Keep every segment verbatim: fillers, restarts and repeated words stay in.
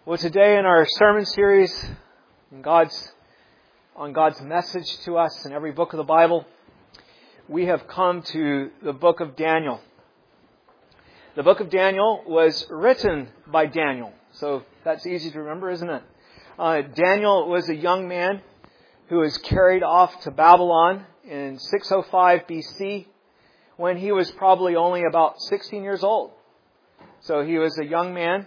Well, today in our sermon series on God's, on God's message to us in every book of the Bible, we have come to the book of Daniel. The book of Daniel was written by Daniel, so that's easy to remember, isn't it? Uh, Daniel was a young man who was carried off to Babylon in six oh five B C when he was probably only about sixteen years old. So he was a young man.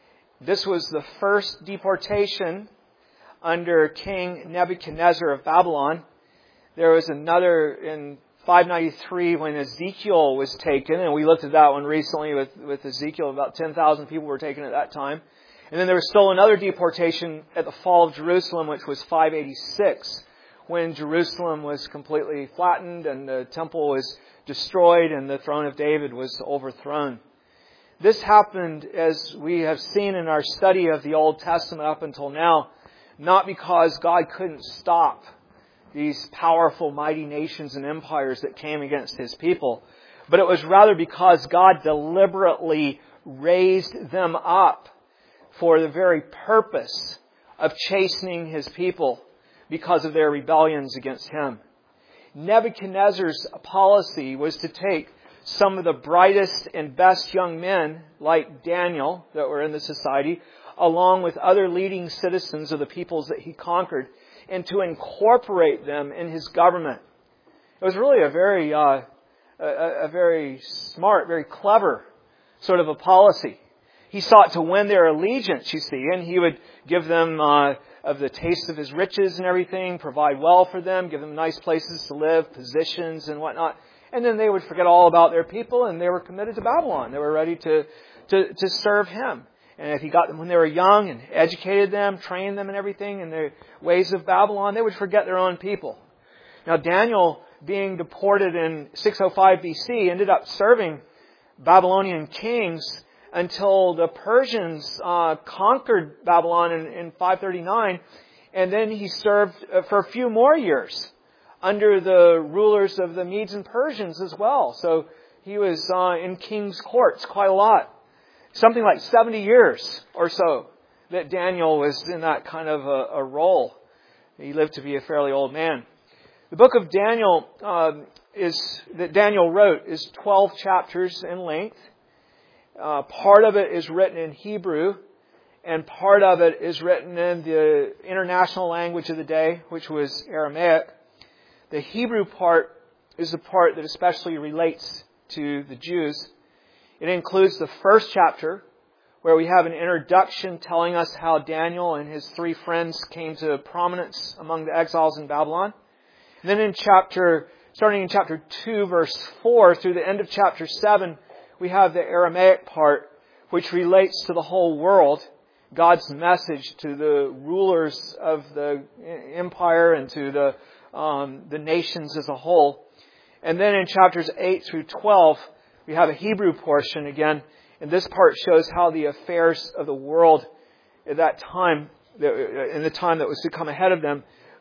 This was the first deportation under King Nebuchadnezzar of Babylon. There was another in five ninety-three when Ezekiel was taken, and we looked at that one recently with, with Ezekiel. About ten thousand people were taken at that time. And then there was still another deportation at the fall of Jerusalem, which was five eighty-six, when Jerusalem was completely flattened and the temple was destroyed and the throne of David was overthrown. This happened, as we have seen in our study of the Old Testament up until now, not because God couldn't stop these powerful, mighty nations and empires that came against His people, but it was rather because God deliberately raised them up for the very purpose of chastening His people because of their rebellions against Him. Nebuchadnezzar's policy was to take some of the brightest and best young men, like Daniel, that were in the society, along with other leading citizens of the peoples that he conquered, and to incorporate them in his government. It was really a very, uh, a, a very smart, very clever sort of a policy. He sought to win their allegiance, you see, and he would give them uh, of the taste of his riches and everything, provide well for them, give them nice places to live, positions and whatnot. And then they would forget all about their people, and they were committed to Babylon. They were ready to, to, to serve him. And if he got them when they were young and educated them, trained them and everything in the ways of Babylon, they would forget their own people. Now Daniel, being deported in six oh five B C, ended up serving Babylonian kings until the Persians uh, conquered Babylon in, in five thirty-nine. And then he served for a few more years under the rulers of the Medes and Persians as well. So he was uh, in king's courts quite a lot. Something like seventy years or so that Daniel was in that kind of a, a role. He lived to be a fairly old man. The book of Daniel um, is that Daniel wrote is twelve chapters in length. Uh, part of it is written in Hebrew, and part of it is written in the international language of the day, which was Aramaic. The Hebrew part is the part that especially relates to the Jews. It includes the first chapter, where we have an introduction telling us how Daniel and his three friends came to prominence among the exiles in Babylon. And then in chapter, starting in chapter two, verse four, through the end of chapter seven, we have the Aramaic part, which relates to the whole world, God's message to the rulers of the empire and to the Um, the nations as a whole. And then in chapters eight through twelve, we have a Hebrew portion again. And this part shows how the affairs of the world at that time, in the time that was to come ahead of them,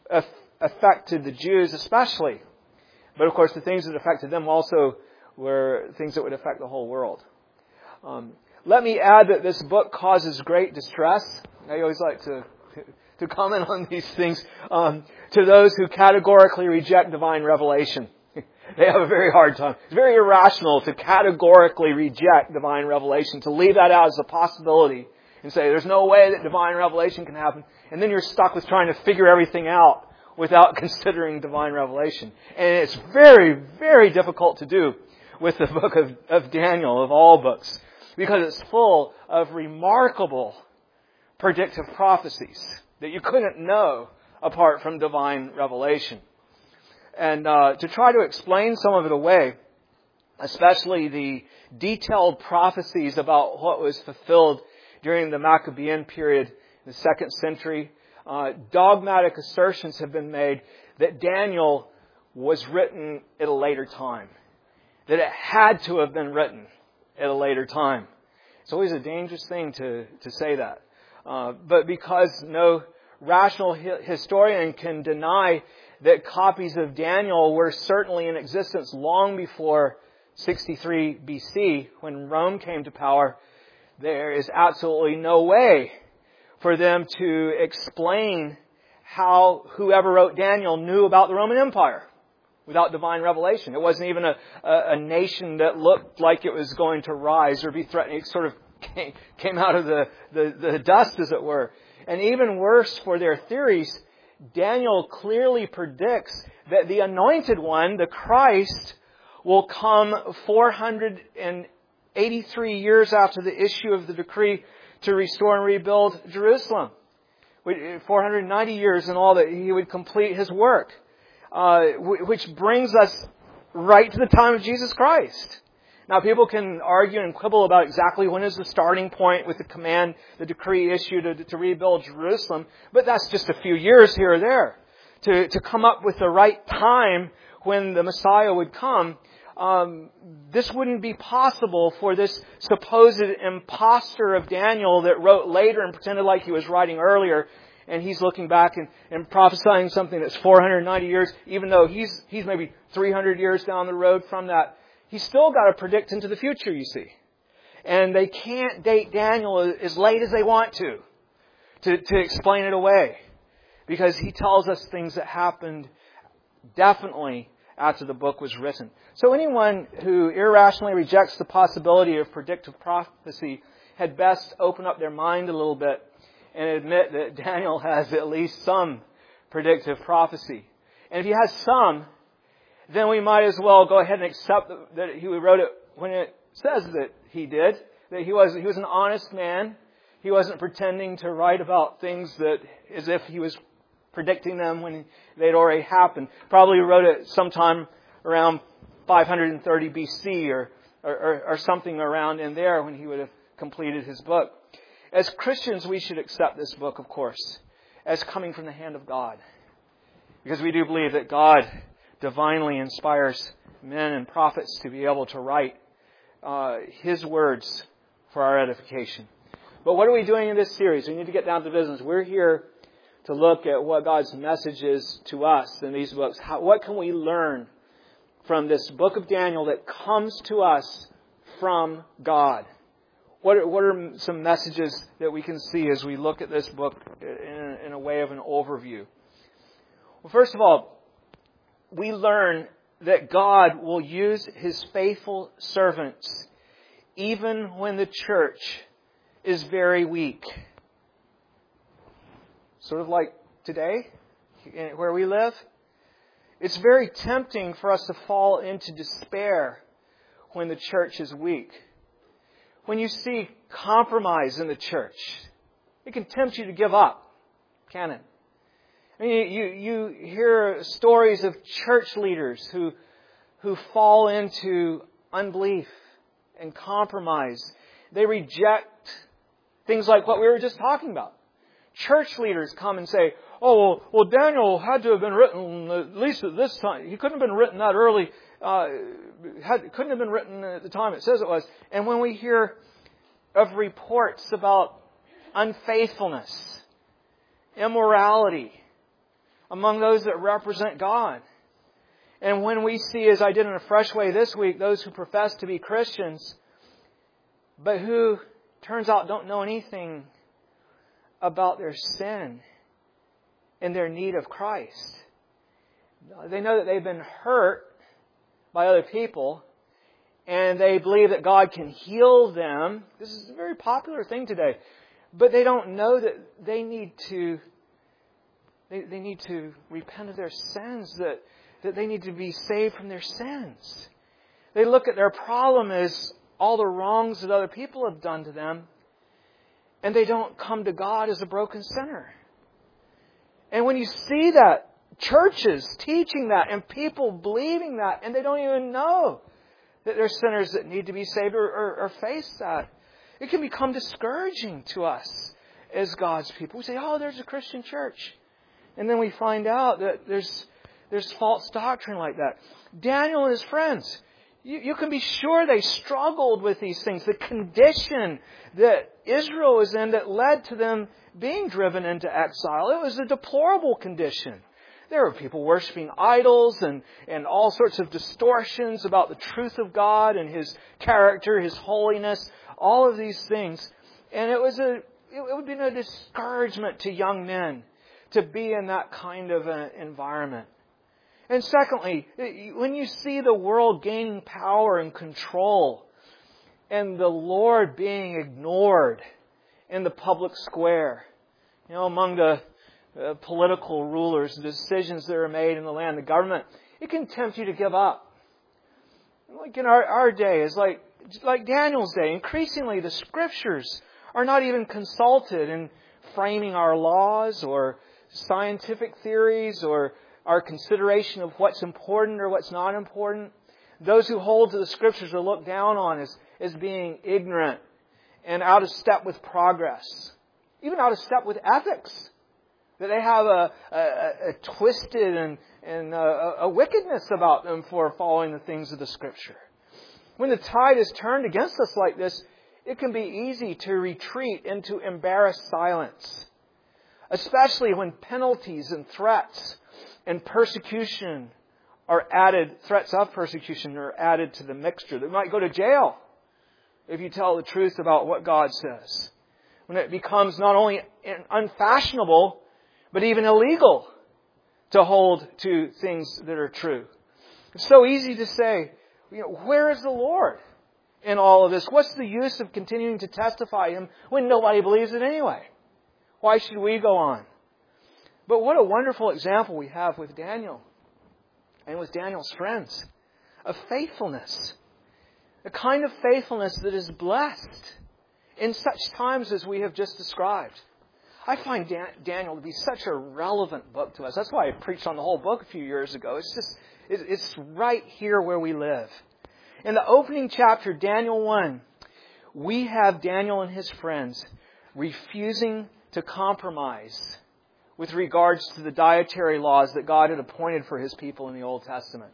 affected the Jews especially. But of course, the things that affected them also were things that would affect the whole world. Um, let me add that this book causes great distress. I always like to to comment on these things, um, to those who categorically reject divine revelation. They have a very hard time. It's very irrational to categorically reject divine revelation, to leave that out as a possibility and say there's no way that divine revelation can happen. And then you're stuck with trying to figure everything out without considering divine revelation. And it's very, very difficult to do with the book of, of Daniel, of all books, because it's full of remarkable predictive prophecies that you couldn't know apart from divine revelation. And uh, to try to explain some of it away, especially the detailed prophecies about what was fulfilled during the Maccabean period in the second century, uh, dogmatic assertions have been made that Daniel was written at a later time, that it had to have been written at a later time. It's always a dangerous thing to, to say that. Uh, but because no rational hi- historian can deny that copies of Daniel were certainly in existence long before sixty-three B C, when Rome came to power, there is absolutely no way for them to explain how whoever wrote Daniel knew about the Roman Empire without divine revelation. It wasn't even a, a, a nation that looked like it was going to rise or be threatened. It sort of came, came out of the, the, the dust, as it were. And even worse for their theories, Daniel clearly predicts that the Anointed One, the Christ, will come four hundred eighty-three years after the issue of the decree to restore and rebuild Jerusalem. four hundred ninety years in all that He would complete His work. Uh, which brings us right to the time of Jesus Christ. Now, people can argue and quibble about exactly when is the starting point with the command, the decree issued to, to rebuild Jerusalem, but that's just a few years here or there. To, to come up with the right time when the Messiah would come, um, this wouldn't be possible for this supposed imposter of Daniel that wrote later and pretended like he was writing earlier. And he's looking back and, and prophesying something that's four hundred ninety years, even though he's he's maybe three hundred years down the road from that. He's still got to predict into the future, you see. And they can't date Daniel as late as they want to, to, to explain it away. Because he tells us things that happened definitely after the book was written. So anyone who irrationally rejects the possibility of predictive prophecy had best open up their mind a little bit and admit that Daniel has at least some predictive prophecy. And if he has some, then we might as well go ahead and accept that he wrote it when it says that he did. That he was he was an honest man. He wasn't pretending to write about things that as if he was predicting them when they'd already happened. Probably wrote it sometime around five hundred thirty B C or, or, or something around in there when he would have completed his book. As Christians, we should accept this book, of course, as coming from the hand of God. Because we do believe that God divinely inspires men and prophets to be able to write uh, His words for our edification. But what are we doing in this series? We need to get down to business. We're here to look at what God's message is to us in these books. How, what can we learn from this book of Daniel that comes to us from God? What are, what are some messages that we can see as we look at this book in, in a way of an overview? Well, first of all, we learn that God will use His faithful servants even when the church is very weak. Sort of like today, where we live. It's very tempting for us to fall into despair when the church is weak. When you see compromise in the church, it can tempt you to give up, can it? I mean, you, you hear stories of church leaders who, who fall into unbelief and compromise. They reject things like what we were just talking about. Church leaders come and say, oh, well, well Daniel had to have been written at least at this time. He couldn't have been written that early. Uh, had, couldn't have been written at the time it says it was. And when we hear of reports about unfaithfulness, immorality among those that represent God, and when we see, as I did in a fresh way this week, those who profess to be Christians, but who turns out don't know anything about their sin and their need of Christ. They know that they've been hurt by other people, and they believe that God can heal them. This is a very popular thing today. But they don't know that they need to they, they need to repent of their sins, that, that they need to be saved from their sins. They look at their problem as all the wrongs that other people have done to them, and they don't come to God as a broken sinner. And when you see that, churches teaching that and people believing that, and they don't even know that they're sinners that need to be saved or, or, or face that, it can become discouraging to us as God's people. We say, oh, there's a Christian church. And then we find out that there's there's false doctrine like that. Daniel and his friends, you, you can be sure they struggled with these things. The condition that Israel was in that led to them being driven into exile, it was a deplorable condition. There were people worshiping idols and, and all sorts of distortions about the truth of God and His character, His holiness, all of these things. And it was a it would be no discouragement to young men to be in that kind of an environment. And secondly, when you see the world gaining power and control and the Lord being ignored in the public square, you know, among the uh, political rulers, the decisions that are made in the land, the government, it can tempt you to give up. Like in our, our day, is like like Daniel's day. Increasingly, the Scriptures are not even consulted in framing our laws or scientific theories or our consideration of what's important or what's not important. Those who hold to the Scriptures are looked down on as, as being ignorant and out of step with progress. Even out of step with ethics. That they have a, a, a twisted and, and a, a wickedness about them for following the things of the Scripture. When the tide is turned against us like this, it can be easy to retreat into embarrassed silence. Especially when penalties and threats and persecution are added, threats of persecution are added to the mixture. They might go to jail if you tell the truth about what God says. When it becomes not only unfashionable, but even illegal to hold to things that are true. It's so easy to say, you know, where is the Lord in all of this? What's the use of continuing to testify Him when nobody believes it anyway? Why should we go on? But what a wonderful example we have with Daniel and with Daniel's friends of faithfulness. A kind of faithfulness that is blessed in such times as we have just described. I find Dan- Daniel to be such a relevant book to us. That's why I preached on the whole book a few years ago. It's just, it, it's right here where we live. In the opening chapter, Daniel one, we have Daniel and his friends refusing to compromise with regards to the dietary laws that God had appointed for His people in the Old Testament.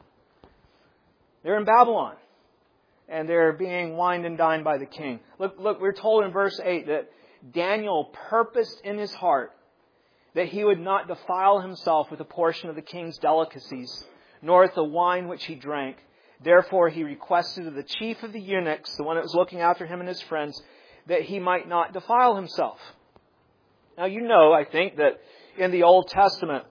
They're in Babylon, and they're being wined and dined by the king. Look, look, we're told in verse eight that Daniel purposed in his heart that he would not defile himself with a portion of the king's delicacies, nor with the wine which he drank. Therefore he requested of the chief of the eunuchs, the one that was looking after him and his friends, that he might not defile himself. Now you know, I think, that in the Old Testament,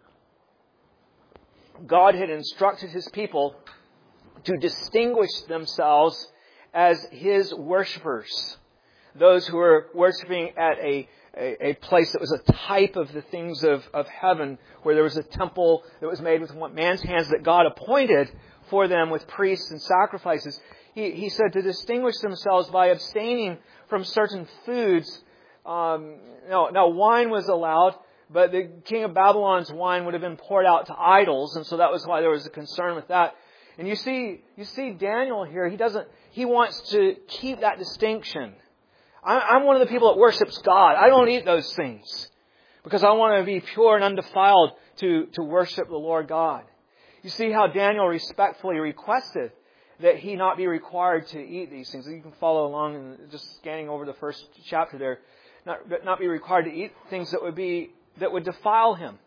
God had instructed His people to distinguish themselves as His worshippers. Those who were worshiping at a, a, a place that was a type of the things of, of heaven, where there was a temple that was made with man's hands that God appointed for them with priests and sacrifices. He, he said to distinguish themselves by abstaining from certain foods. Um, no, now, wine was allowed, but the king of Babylon's wine would have been poured out to idols, and so that was why there was a concern with that. And you see, you see Daniel here. He doesn't. He wants to keep that distinction. I'm one of the people that worships God. I don't eat those things because I want to be pure and undefiled to, to worship the Lord God. You see how Daniel respectfully requested that he not be required to eat these things. You can follow along and just scanning over the first chapter there. Not, not be required to eat things that would be that would defile him.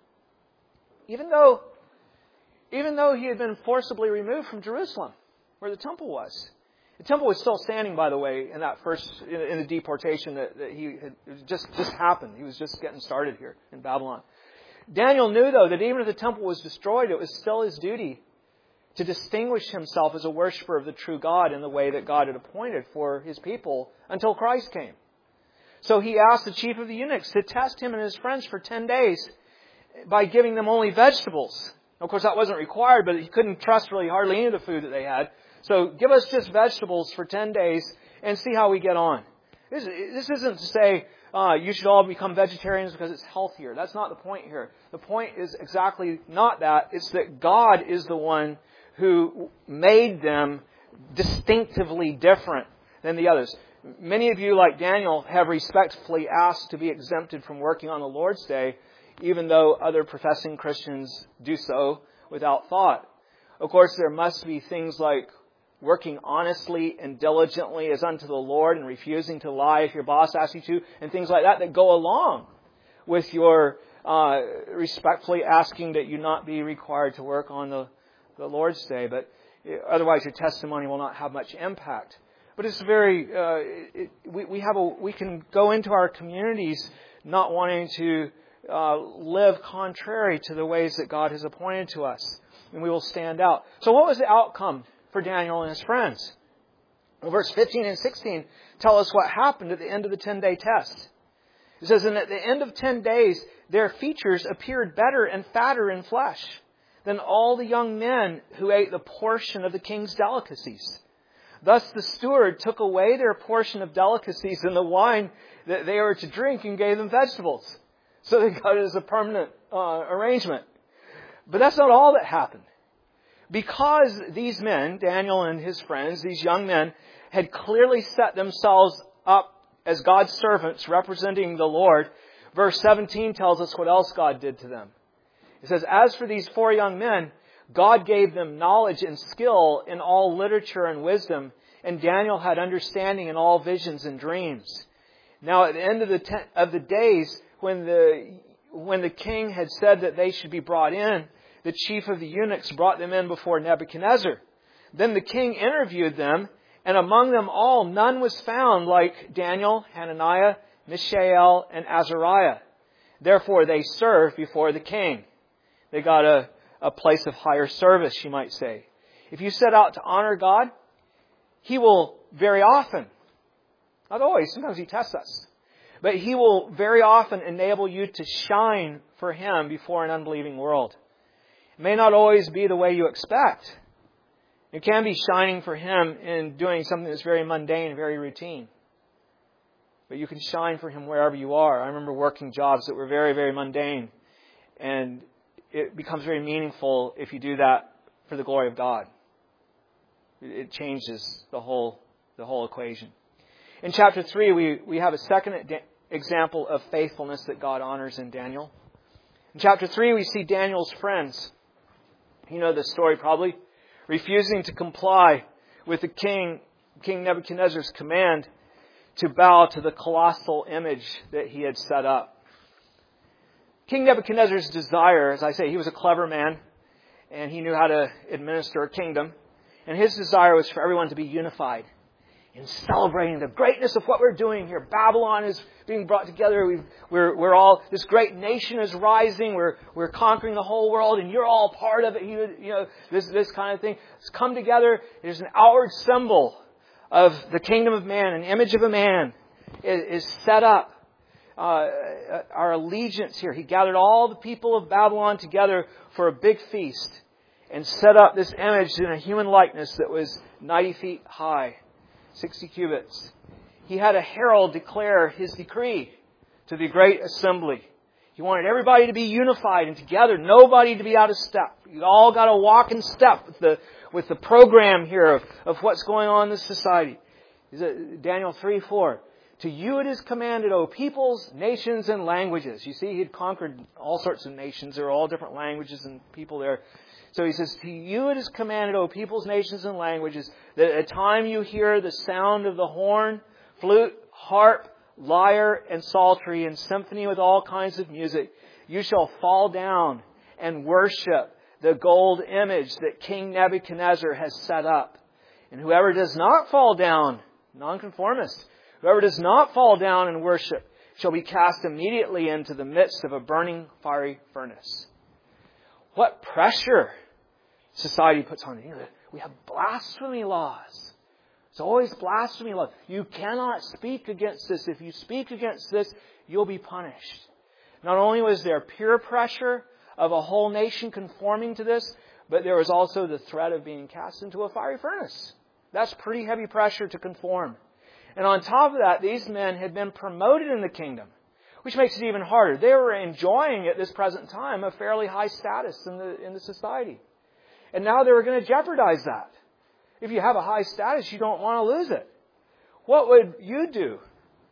Even though, even though he had been forcibly removed from Jerusalem, where the temple was. The temple was still standing, by the way, in that first, in, in the deportation that, that he had it just, just happened. He was just getting started here in Babylon. Daniel knew, though, that even if the temple was destroyed, it was still his duty to distinguish himself as a worshiper of the true God in the way that God had appointed for His people until Christ came. So he asked the chief of the eunuchs to test him and his friends for ten days by giving them only vegetables. Of course, that wasn't required, but he couldn't trust really hardly any of the food that they had. So give us just vegetables for ten days and see how we get on. This, this isn't to say uh, you should all become vegetarians because it's healthier. That's not the point here. The point is exactly not that. It's that God is the one who made them distinctively different than the others. Many of you, like Daniel, have respectfully asked to be exempted from working on the Lord's Day, even though other professing Christians do so without thought. Of course, there must be things like working honestly and diligently as unto the Lord and refusing to lie if your boss asks you to, and things like that that go along with your uh, respectfully asking that you not be required to work on the, the Lord's Day. But otherwise, your testimony will not have much impact. But it's very, uh, it, we, we have a, we can go into our communities not wanting to uh, live contrary to the ways that God has appointed to us. And we will stand out. So what was the outcome for Daniel and his friends? Well, verse fifteen and sixteen tell us what happened at the end of the ten-day test. It says, and at the end of ten days, their features appeared better and fatter in flesh than all the young men who ate the portion of the king's delicacies. Thus the steward took away their portion of delicacies and the wine that they were to drink and gave them vegetables. So they got it as a permanent uh, arrangement. But that's not all that happened. Because these men, Daniel and his friends, these young men, had clearly set themselves up as God's servants representing the Lord, verse seventeen tells us what else God did to them. It says, as for these four young men, God gave them knowledge and skill in all literature and wisdom, and Daniel had understanding in all visions and dreams. Now at the end of the ten, of the days, when the when the king had said that they should be brought in, the chief of the eunuchs brought them in before Nebuchadnezzar. Then the king interviewed them, and among them all none was found like Daniel, Hananiah, Mishael, and Azariah. Therefore they served before the king. They got a, a place of higher service, you might say. If you set out to honor God, He will very often, not always, sometimes He tests us, but He will very often enable you to shine for Him before an unbelieving world. It may not always be the way you expect. It can be shining for Him in doing something that's very mundane, very routine. But you can shine for Him wherever you are. I remember working jobs that were very, very mundane. And it becomes very meaningful if you do that for the glory of God. It changes the whole the whole equation. In chapter three, we, we have a second example of faithfulness that God honors in Daniel. In chapter three, we see Daniel's friends. You know the story probably. Refusing to comply with the king, King Nebuchadnezzar's command to bow to the colossal image that he had set up. King Nebuchadnezzar's desire, as I say, he was a clever man, and he knew how to administer a kingdom. And his desire was for everyone to be unified in celebrating the greatness of what we're doing here. Babylon is being brought together. We've, we're, we're all, this great nation is rising. We're, we're conquering the whole world, and you're all part of it. You, you know, this, this kind of thing. Let's come together. There's an outward symbol of the kingdom of man, an image of a man is, is set up. Uh, our allegiance here. He gathered all the people of Babylon together for a big feast and set up this image in a human likeness that was ninety feet high, sixty cubits. He had a herald declare his decree to the great assembly. He wanted everybody to be unified and together, nobody to be out of step. You all got to walk in step with the with the program here of, of what's going on in this society. Daniel three four. To you it is commanded, O peoples, nations, and languages. You see, he had conquered all sorts of nations. There are all different languages and people there. So he says, to you it is commanded, O peoples, nations, and languages, that at a time you hear the sound of the horn, flute, harp, lyre, and psaltery, and symphony with all kinds of music, you shall fall down and worship the gold image that King Nebuchadnezzar has set up. And whoever does not fall down, nonconformist, whoever does not fall down and worship shall be cast immediately into the midst of a burning fiery furnace. What pressure society puts on it. We have blasphemy laws. It's always blasphemy laws. You cannot speak against this. If you speak against this, you'll be punished. Not only was there peer pressure of a whole nation conforming to this, but there was also the threat of being cast into a fiery furnace. That's pretty heavy pressure to conform. And on top of that, these men had been promoted in the kingdom, which makes it even harder. They were enjoying at this present time a fairly high status in the in the society. And now they were going to jeopardize that. If you have a high status, you don't want to lose it. What would you do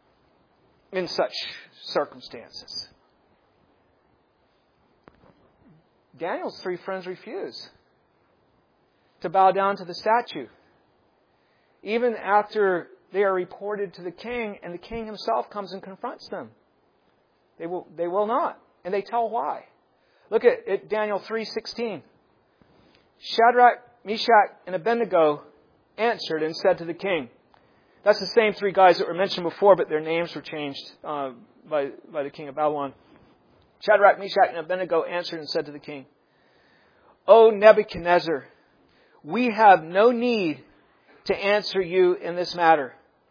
in such circumstances? Daniel's three friends refuse to bow down to the statue. Even after they are reported to the king, and the king himself comes and confronts them. They will, they will not. And they tell why. Look at, at Daniel three sixteen. Shadrach, Meshach, and Abednego answered and said to the king, That's the same three guys that were mentioned before, but their names were changed uh, by, by the king of Babylon. Shadrach, Meshach, and Abednego answered and said to the king, O Nebuchadnezzar, we have no need to answer you in this matter.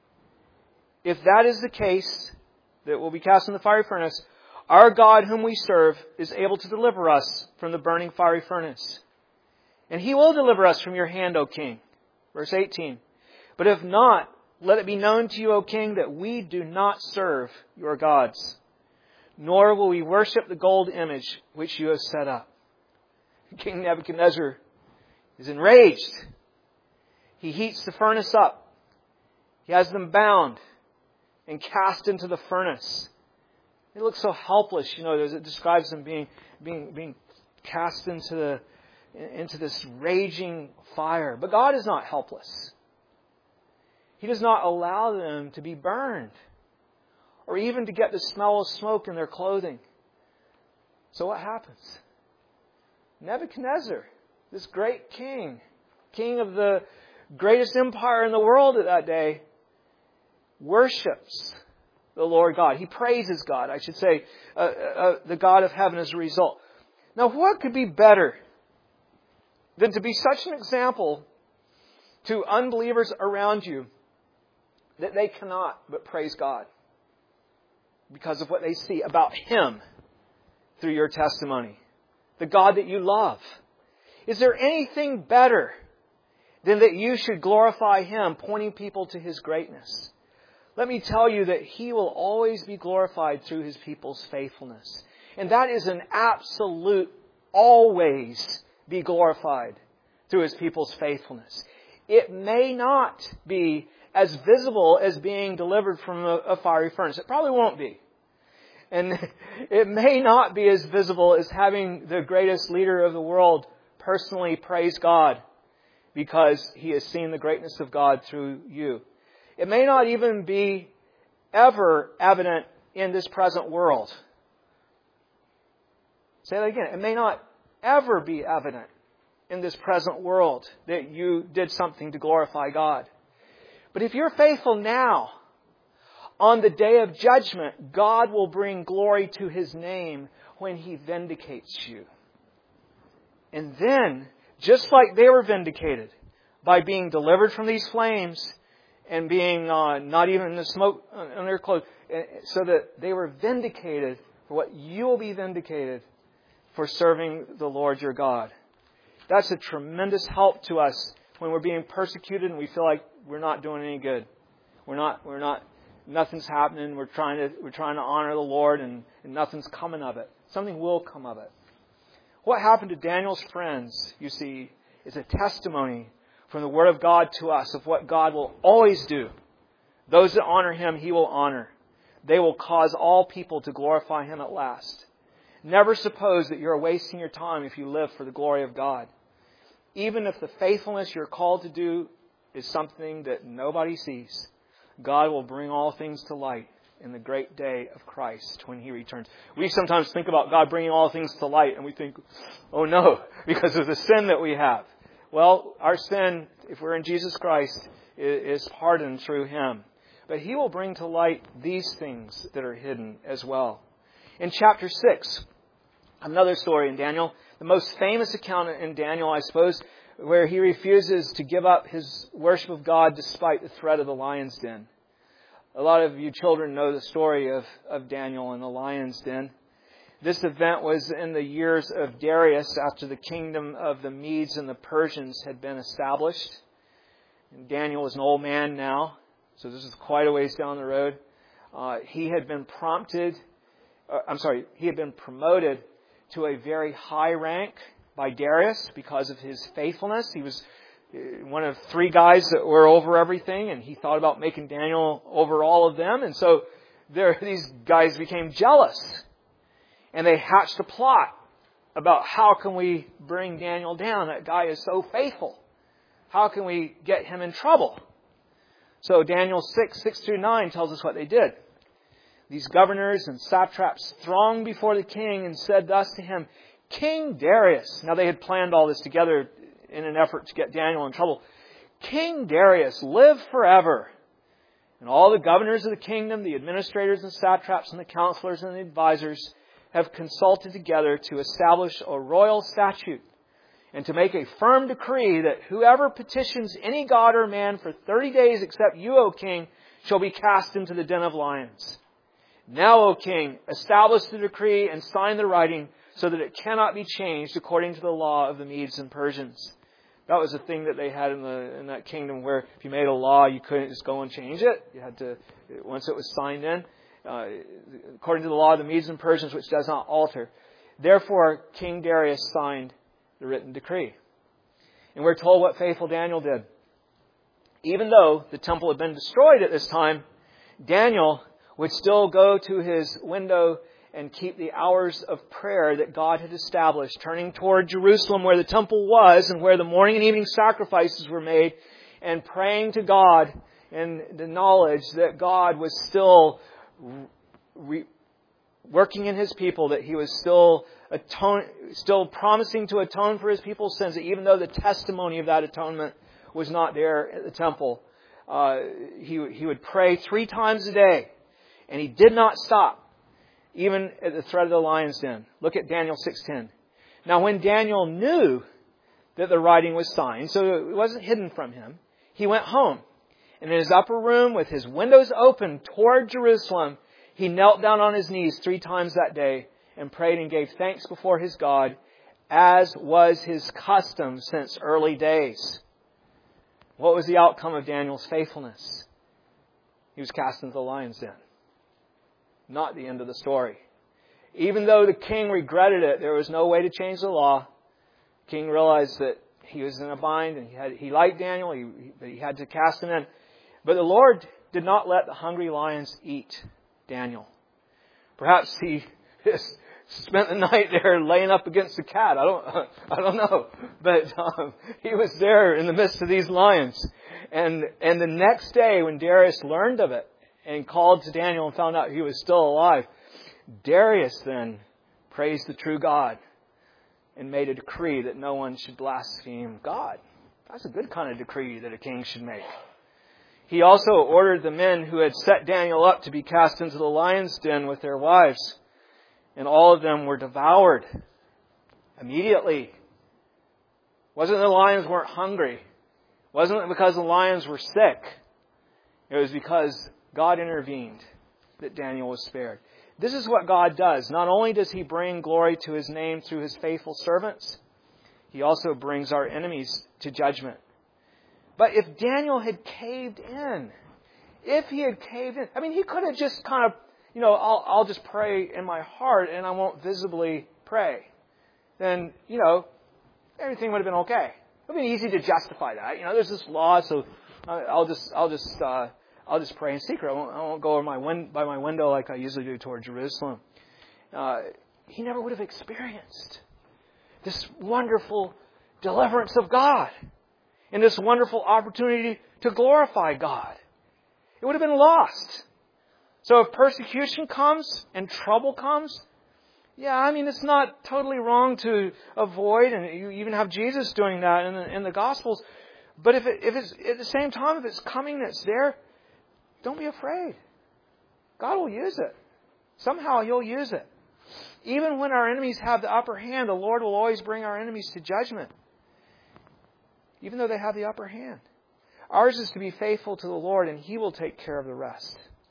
If that is the case, that will be cast in the fiery furnace, our God whom we serve is able to deliver us from the burning fiery furnace. And He will deliver us from your hand, O king. Verse eighteen. But if not, let it be known to you, O king, that we do not serve your gods, nor will we worship the gold image which you have set up. King Nebuchadnezzar is enraged. He heats the furnace up. He has them bound and cast into the furnace. They look so helpless, you know. It describes them being being being cast into the into this raging fire. But God is not helpless. He does not allow them to be burned, or even to get the smell of smoke in their clothing. So what happens? Nebuchadnezzar, this great king, king of the greatest empire in the world at that day, worships the Lord God. He praises God, I should say, uh, uh, the God of heaven as a result. Now, what could be better than to be such an example to unbelievers around you that they cannot but praise God because of what they see about Him through your testimony, the God that you love? Is there anything better than that you should glorify Him, pointing people to His greatness? Let me tell you that He will always be glorified through His people's faithfulness. And that is an absolute always be glorified through His people's faithfulness. It may not be as visible as being delivered from a, a fiery furnace. It probably won't be. And it may not be as visible as having the greatest leader of the world personally praise God because he has seen the greatness of God through you. It may not even be ever evident in this present world. Say that again. It may not ever be evident in this present world that you did something to glorify God. But if you're faithful now, on the day of judgment, God will bring glory to His name when He vindicates you. And then, just like they were vindicated by being delivered from these flames and being uh, not even in the smoke on their clothes, so that they were vindicated for what you will be vindicated for serving the Lord your God. That's a tremendous help to us when we're being persecuted and we feel like we're not doing any good. We're not, we're not, nothing's happening. We're trying to, we're trying to honor the Lord and, and nothing's coming of it. Something will come of it. What happened to Daniel's friends, you see, is a testimony from the Word of God to us of what God will always do. Those that honor Him, He will honor. They will cause all people to glorify Him at last. Never suppose that you're wasting your time if you live for the glory of God. Even if the faithfulness you're called to do is something that nobody sees, God will bring all things to light in the great day of Christ when He returns. We sometimes think about God bringing all things to light and we think, oh no, because of the sin that we have. Well, our sin, if we're in Jesus Christ, is pardoned through Him. But He will bring to light these things that are hidden as well. In chapter six, another story in Daniel, the most famous account in Daniel, I suppose, where he refuses to give up his worship of God despite the threat of the lion's den. A lot of you children know the story of, of Daniel and the lion's den. This event was in the years of Darius after the kingdom of the Medes and the Persians had been established. And Daniel was an old man now, so this is quite a ways down the road. Uh, he had been prompted, uh, I'm sorry, he had been promoted to a very high rank by Darius because of his faithfulness. He was one of three guys that were over everything, and he thought about making Daniel over all of them. And so there, these guys became jealous, and they hatched a plot about how can we bring Daniel down. That guy is so faithful. How can we get him in trouble? So Daniel six, six through nine tells us what they did. These governors and satraps thronged before the king and said thus to him, King Darius. Now they had planned all this together in an effort to get Daniel in trouble. King Darius, live forever. And all the governors of the kingdom, the administrators and satraps and the counselors and the advisors have consulted together to establish a royal statute and to make a firm decree that whoever petitions any god or man for thirty days except you, O king, shall be cast into the den of lions. Now, O king, establish the decree and sign the writing so that it cannot be changed according to the law of the Medes and Persians. That was a thing that they had in the in that kingdom, where if you made a law, you couldn't just go and change it. You had to, once it was signed in, uh, according to the law of the Medes and Persians, which does not alter. Therefore, King Darius signed the written decree. And we're told what faithful Daniel did. Even though the temple had been destroyed at this time, Daniel would still go to his window and keep the hours of prayer that God had established, turning toward Jerusalem where the temple was and where the morning and evening sacrifices were made, and praying to God in the knowledge that God was still re- working in His people, that He was still atone, still promising to atone for His people's sins, that even though the testimony of that atonement was not there at the temple, uh, he, he would pray three times a day, and he did not stop, even at the threat of the lion's den. Look at Daniel six ten. Now when Daniel knew that the writing was signed, so it wasn't hidden from him, he went home. And in his upper room, with his windows open toward Jerusalem, he knelt down on his knees three times that day and prayed and gave thanks before his God, as was his custom since early days. What was the outcome of Daniel's faithfulness? He was cast into the lion's den. Not the end of the story. Even though the king regretted it, there was no way to change the law. The king realized that he was in a bind, and he had he liked Daniel, he, he, he had to cast him in. But the Lord did not let the hungry lions eat Daniel. Perhaps he just spent the night there laying up against the cat. I don't, I don't know. But um, he was there in the midst of these lions. And and the next day, when Darius learned of it and called to Daniel and found out he was still alive, Darius then praised the true God and made a decree that no one should blaspheme God. That's a good kind of decree that a king should make. He also ordered the men who had set Daniel up to be cast into the lion's den with their wives. And all of them were devoured immediately. Wasn't the lions weren't hungry. Wasn't it because the lions were sick. It was because God intervened that Daniel was spared. This is what God does. Not only does He bring glory to His name through His faithful servants, He also brings our enemies to judgment. But if Daniel had caved in, if he had caved in, I mean, he could have just kind of, you know, I'll, I'll just pray in my heart and I won't visibly pray. Then, you know, everything would have been okay. It would have been easy to justify that. You know, there's this law, so I'll just, I'll just, uh, I'll just pray in secret. I won't, I won't go over my win- by my window like I usually do toward Jerusalem. Uh, he never would have experienced this wonderful deliverance of God and this wonderful opportunity to glorify God. It would have been lost. So if persecution comes and trouble comes, yeah, I mean, it's not totally wrong to avoid, and you even have Jesus doing that in the, in the Gospels. But if, it, if it's at the same time, if it's coming that's there, don't be afraid. God will use it. Somehow He'll use it. Even when our enemies have the upper hand, the Lord will always bring our enemies to judgment. Even though they have the upper hand. Ours is to be faithful to the Lord, and He will take care of the rest.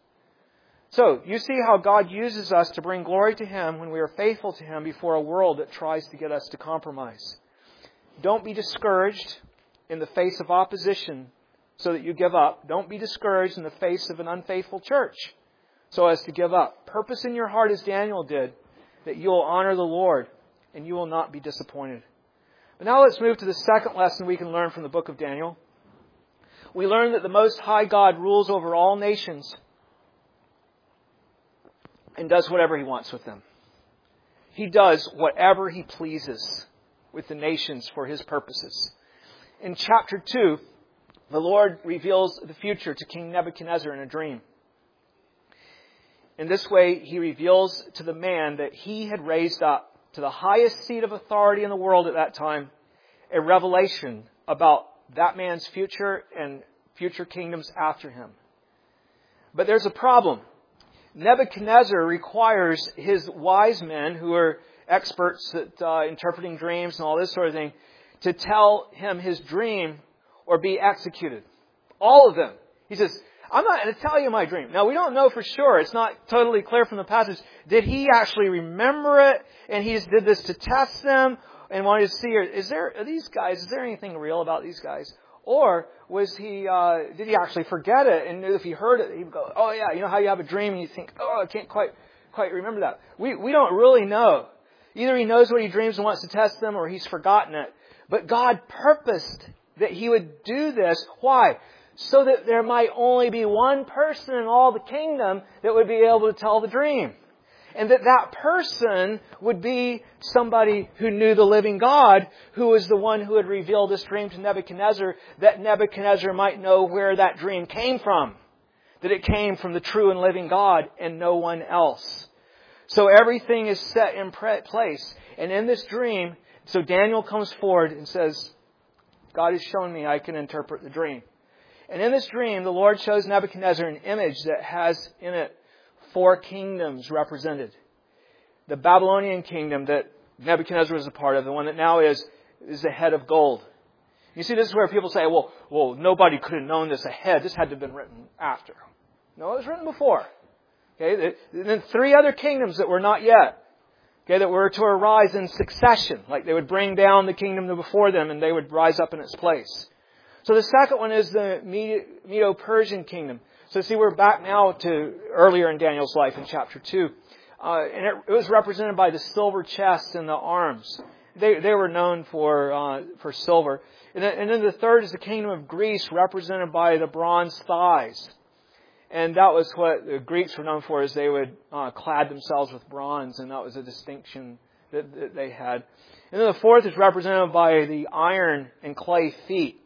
So, you see how God uses us to bring glory to Him when we are faithful to Him before a world that tries to get us to compromise. Don't be discouraged in the face of opposition so that you give up. Don't be discouraged in the face of an unfaithful church so as to give up. Purpose in your heart, as Daniel did, that you will honor the Lord and you will not be disappointed. But now let's move to the second lesson we can learn from the book of Daniel. We learn that the Most High God rules over all nations and does whatever He wants with them. He does whatever He pleases with the nations for His purposes. In chapter two, the Lord reveals the future to King Nebuchadnezzar in a dream. In this way, He reveals to the man that He had raised up to the highest seat of authority in the world at that time, a revelation about that man's future and future kingdoms after him. But there's a problem. Nebuchadnezzar requires his wise men, who are experts at uh, interpreting dreams and all this sort of thing, to tell him his dream or be executed. All of them. He says, I'm not going to tell you my dream. Now, we don't know for sure. It's not totally clear from the passage. Did he actually remember it, and he just did this to test them and wanted to see, is there, are these guys, is there anything real about these guys? Or was he, uh, did he actually forget it, and if he heard it, he'd go, oh yeah, you know how you have a dream and you think, oh, I can't quite, quite remember that. We, we don't really know. Either he knows what he dreams and wants to test them, or he's forgotten it. But God purposed that he would do this. Why? So that there might only be one person in all the kingdom that would be able to tell the dream. And that that person would be somebody who knew the living God, who was the one who had revealed this dream to Nebuchadnezzar, that Nebuchadnezzar might know where that dream came from. That it came from the true and living God and no one else. So everything is set in place. And in this dream, so Daniel comes forward and says, God has shown me I can interpret the dream. And in this dream, the Lord shows Nebuchadnezzar an image that has in it four kingdoms represented. The Babylonian kingdom that Nebuchadnezzar was a part of, the one that now is, is the head of gold. You see, this is where people say, well, well, nobody could have known this ahead. This had to have been written after. No, it was written before. Okay, and then three other kingdoms that were not yet. Okay, that were to arise in succession. Like they would bring down the kingdom before them and they would rise up in its place. So the second one is the Medo-Persian kingdom. So see, we're back now to earlier in Daniel's life in chapter two. Uh, and it, it was represented by the silver chest and the arms. They they were known for uh, for silver. And then, and then the third is the kingdom of Greece, represented by the bronze thighs. And that was what the Greeks were known for, is they would uh, clad themselves with bronze, and that was a distinction that, that they had. And then the fourth is represented by the iron and clay feet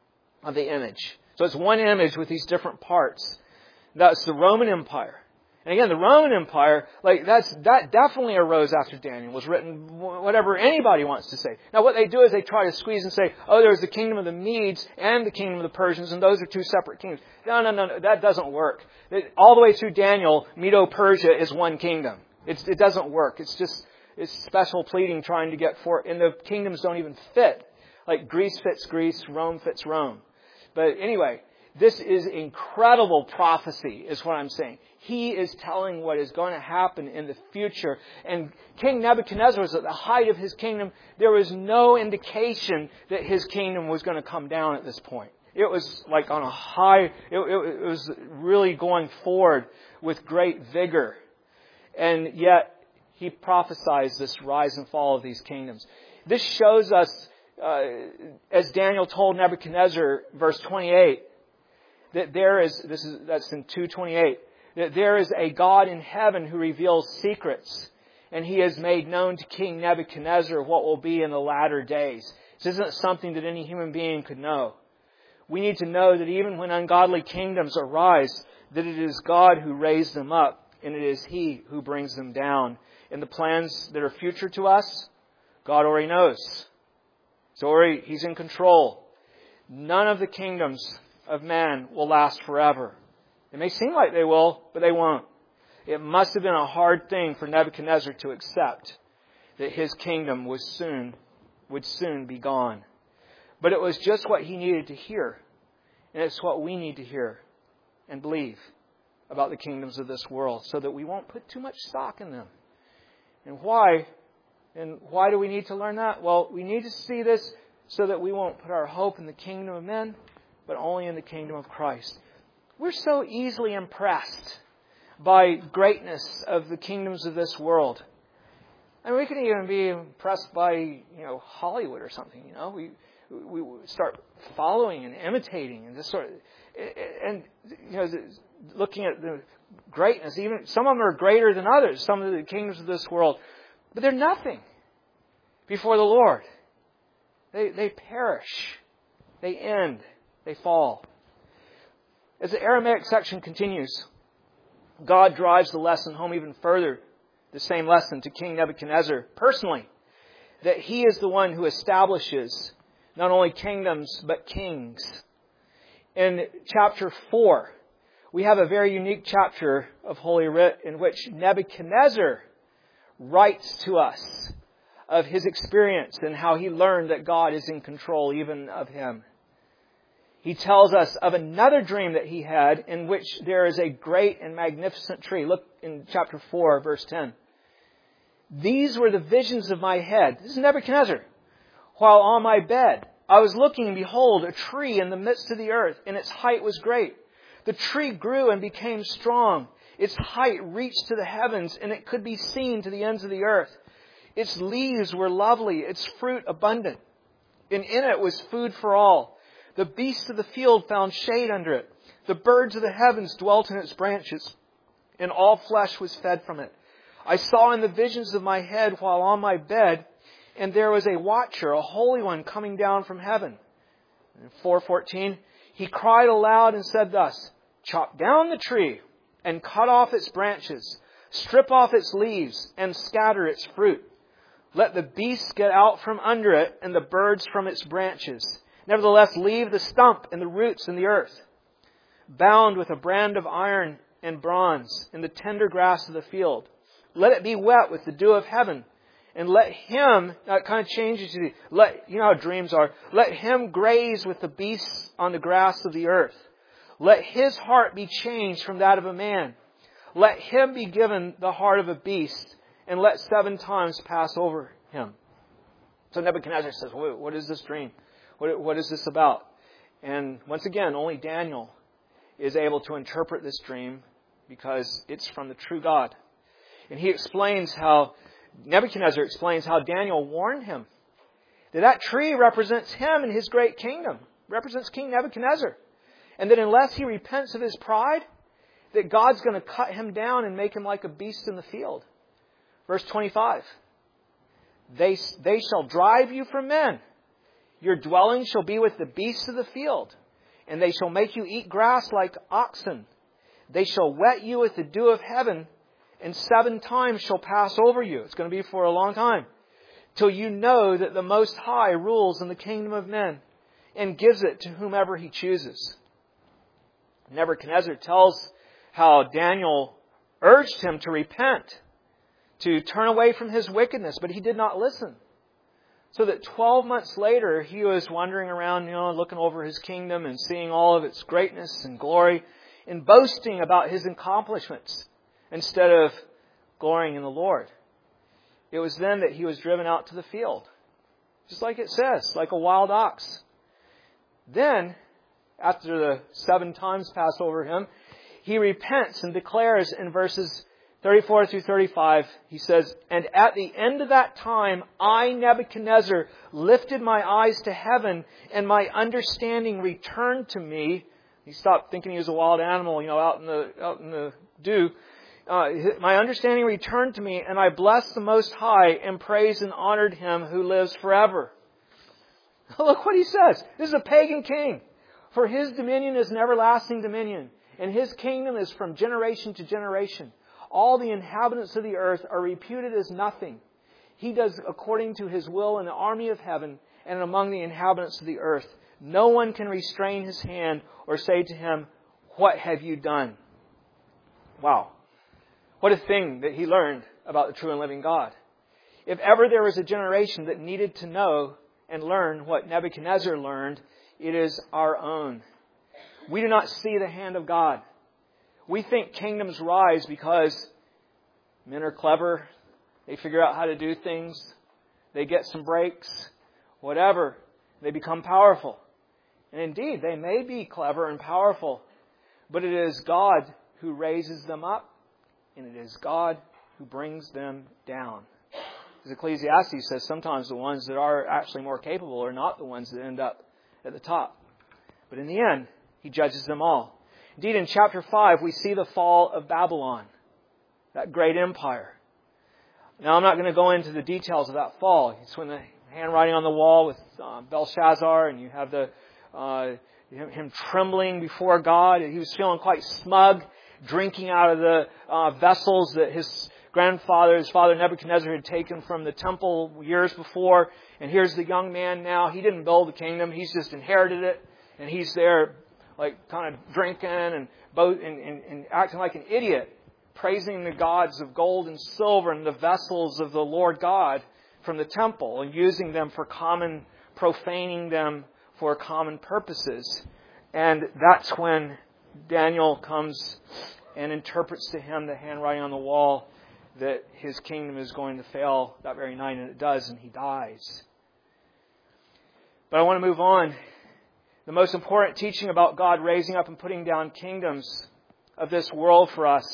of the image. So it's one image with these different parts. That's the Roman Empire. And again, the Roman Empire, like that's that definitely arose after Daniel was written, whatever anybody wants to say. Now what they do is they try to squeeze and say, oh, there's the kingdom of the Medes and the kingdom of the Persians, and those are two separate kingdoms. No, no, no, no, that doesn't work. All the way through Daniel, Medo-Persia is one kingdom. It's, it doesn't work. It's just it's special pleading trying to get for, and the kingdoms don't even fit. Like Greece fits Greece, Rome fits Rome. But anyway, this is incredible prophecy, is what I'm saying. He is telling what is going to happen in the future. And King Nebuchadnezzar was at the height of his kingdom. There was no indication that his kingdom was going to come down at this point. It was like on a high, it, it, it was really going forward with great vigor. And yet, he prophesies this rise and fall of these kingdoms. This shows us, uh, as Daniel told Nebuchadnezzar, verse twenty-eight, that there is, this is, that's in two twenty-eight, that there is a God in heaven who reveals secrets, and he has made known to King Nebuchadnezzar what will be in the latter days. This isn't something that any human being could know. We need to know that even when ungodly kingdoms arise, that it is God who raised them up, and it is He who brings them down. And the plans that are future to us, God already knows. So already He's in control. None of the kingdoms of man will last forever. It may seem like they will, but they won't. It must have been a hard thing for Nebuchadnezzar to accept that his kingdom was soon, would soon be gone. But it was just what he needed to hear. And it's what we need to hear and believe about the kingdoms of this world, so that we won't put too much stock in them. And why? And why do we need to learn that? Well, we need to see this so that we won't put our hope in the kingdom of men, but only in the kingdom of Christ. We're so easily impressed by greatness of the kingdoms of this world. And we can even be impressed by, you know, Hollywood or something, you know. We we start following and imitating and this sort of, and, you know, looking at the greatness. Even some of them are greater than others, some of the kingdoms of this world. But they're nothing before the Lord. They they perish. They end. They fall. As the Aramaic section continues, God drives the lesson home even further, the same lesson to King Nebuchadnezzar personally, that He is the one who establishes not only kingdoms, but kings. In chapter four, we have a very unique chapter of Holy Writ in which Nebuchadnezzar writes to us of his experience and how he learned that God is in control even of him. He tells us of another dream that he had in which there is a great and magnificent tree. Look in chapter four, verse ten. These were the visions of my head. This is Nebuchadnezzar. While on my bed, I was looking, and behold, a tree in the midst of the earth, and its height was great. The tree grew and became strong. Its height reached to the heavens, and it could be seen to the ends of the earth. Its leaves were lovely, its fruit abundant, and in it was food for all. The beasts of the field found shade under it. The birds of the heavens dwelt in its branches, and all flesh was fed from it. I saw in the visions of my head while on my bed, and there was a watcher, a holy one, coming down from heaven. In four fourteen, he cried aloud and said thus, chop down the tree and cut off its branches, strip off its leaves and scatter its fruit. Let the beasts get out from under it and the birds from its branches. Nevertheless, leave the stump and the roots in the earth, bound with a brand of iron and bronze in the tender grass of the field. Let it be wet with the dew of heaven. And let him, that kind of changes you. Let, you know how dreams are. Let him graze with the beasts on the grass of the earth. Let his heart be changed from that of a man. Let him be given the heart of a beast, and let seven times pass over him. So Nebuchadnezzar says, what is this dream? What, what is this about? And once again, only Daniel is able to interpret this dream because it's from the true God. And he explains how, Nebuchadnezzar explains how Daniel warned him that that tree represents him and his great kingdom, represents King Nebuchadnezzar. And that unless he repents of his pride, that God's going to cut him down and make him like a beast in the field. Verse twenty-five, they, they shall drive you from men. Your dwelling shall be with the beasts of the field, and they shall make you eat grass like oxen. They shall wet you with the dew of heaven, and seven times shall pass over you. It's going to be for a long time, till you know that the Most High rules in the kingdom of men and gives it to whomever He chooses. Nebuchadnezzar tells how Daniel urged him to repent, to turn away from his wickedness, but he did not listen. So that twelve months later, he was wandering around, you know, looking over his kingdom and seeing all of its greatness and glory and boasting about his accomplishments instead of glorying in the Lord. It was then that he was driven out to the field, just like it says, like a wild ox. Then, after the seven times pass over him, he repents and declares in verses thirty-four through thirty-five, he says, and at the end of that time, I, Nebuchadnezzar, lifted my eyes to heaven, and my understanding returned to me. He stopped thinking he was a wild animal, you know, out in the out in the dew. Uh, my understanding returned to me, and I blessed the Most High and praised and honored Him who lives forever. Look what he says. This is a pagan king. For His dominion is an everlasting dominion, and His kingdom is from generation to generation. All the inhabitants of the earth are reputed as nothing. He does according to His will in the army of heaven and among the inhabitants of the earth. No one can restrain His hand or say to Him, what have you done? Wow. What a thing that he learned about the true and living God. If ever there was a generation that needed to know and learn what Nebuchadnezzar learned, it is our own. We do not see the hand of God. We think kingdoms rise because men are clever. They figure out how to do things. They get some breaks. Whatever. They become powerful. And indeed, they may be clever and powerful. But it is God who raises them up. And it is God who brings them down. As Ecclesiastes says, sometimes the ones that are actually more capable are not the ones that end up at the top. But in the end, He judges them all. Indeed, in chapter five, we see the fall of Babylon, that great empire. Now, I'm not going to go into the details of that fall. It's when the handwriting on the wall with uh, Belshazzar, and you have the uh, him trembling before God. He was feeling quite smug, drinking out of the uh, vessels that his grandfather, his father Nebuchadnezzar, had taken from the temple years before. And here's the young man now. He didn't build the kingdom. He's just inherited it. And he's there like kind of drinking and, both, and, and, and acting like an idiot, praising the gods of gold and silver and the vessels of the Lord God from the temple and using them for common, profaning them for common purposes. And that's when Daniel comes and interprets to him the handwriting on the wall that his kingdom is going to fail that very night, and it does, and he dies. But I want to move on. The most important teaching about God raising up and putting down kingdoms of this world for us,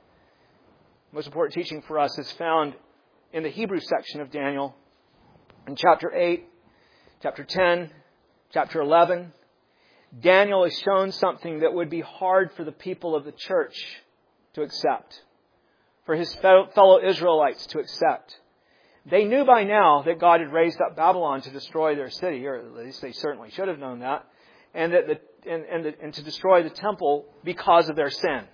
the most important teaching for us is found in the Hebrew section of Daniel, in chapter eight, chapter ten, chapter eleven. Daniel is shown something that would be hard for the people of the church to accept, for his fellow Israelites to accept. They knew by now that God had raised up Babylon to destroy their city, or at least they certainly should have known that, and that the, and, and, the, and to destroy the temple because of their sin.